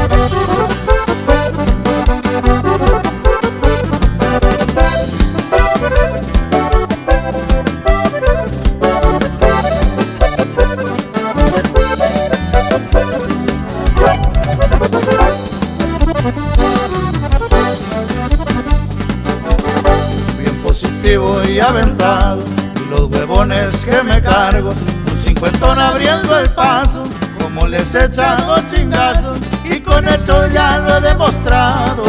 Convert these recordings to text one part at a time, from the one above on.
Y aventado, y los huevones que me cargo, un cincuentón abriendo el paso, como les echan los chingazos, y con hechos ya lo he demostrado.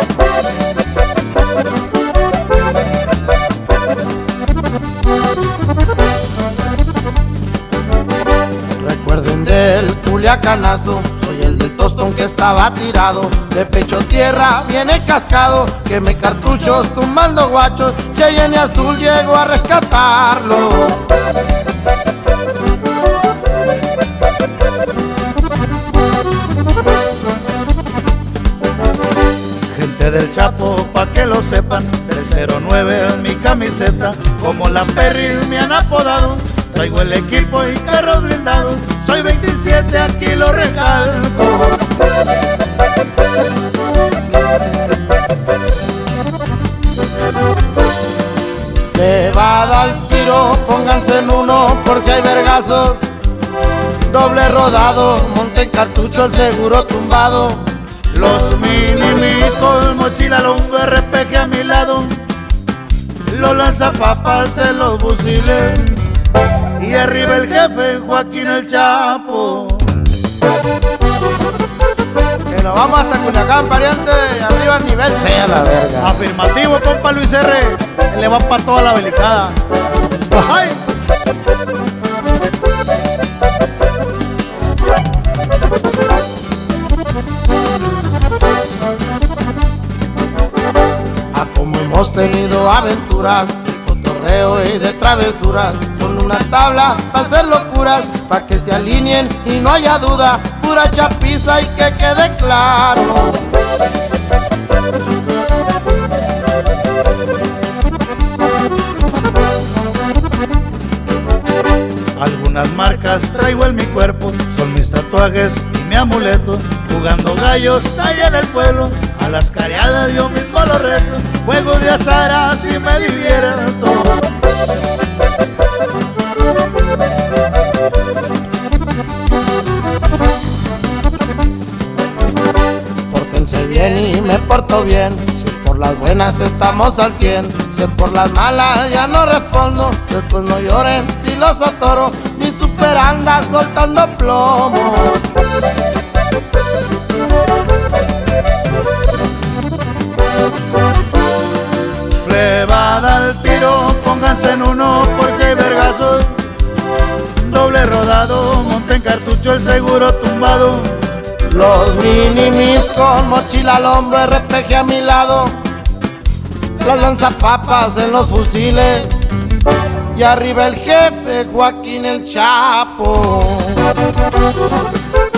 Recuerden del culiacanazo, soy el del tostón que estaba tirado, de pecho tierra viene cascado, quemé cartuchos tumbando guachos, Cheyenne Azul llegó a rescatarlo. Gente del Chapo, pa' que lo sepan, 309 en mi camiseta, como la Perry me han apodado. Traigo el equipo y carros blindados, soy 27, aquí lo recalco. Le va a dar tiro, pónganse en uno por si hay vergazos. Doble rodado, monten cartucho, el seguro tumbado. Los minimicos, mochila longo, RPG a mi lado. Los lanzapapas en los fusiles. Y arriba el jefe, Joaquín el Chapo. Que nos vamos hasta Culiacán, pariente, arriba al nivel C a la verga. Afirmativo, compa Luis R. Él le va pa' toda la belicada. ¡Ay! Como hemos tenido aventuras de cotorreo y de travesuras, con una tabla para hacer locuras, pa' que se alineen y no haya duda, pura chapiza y que quede claro. Algunas marcas traigo en mi cuerpo, son mis tatuajes y mi amuleto. Jugando gallos allá en el pueblo, a las careadas yo mismo los reto. Juego de azar así me divierto. Pórtense bien y me porto bien, si por las buenas estamos al 100, si por las malas ya no respondo, después no lloren si los atoro, mi super anda soltando plomo. Plebada al tiro, pónganse en uno por si hay vergazos. Doble rodado, monten cartucho, el seguro tumbado. Los minimis con mochila al hombro, RPG a mi lado, los lanzapapas en los fusiles, y arriba el jefe, Joaquín el Chapo.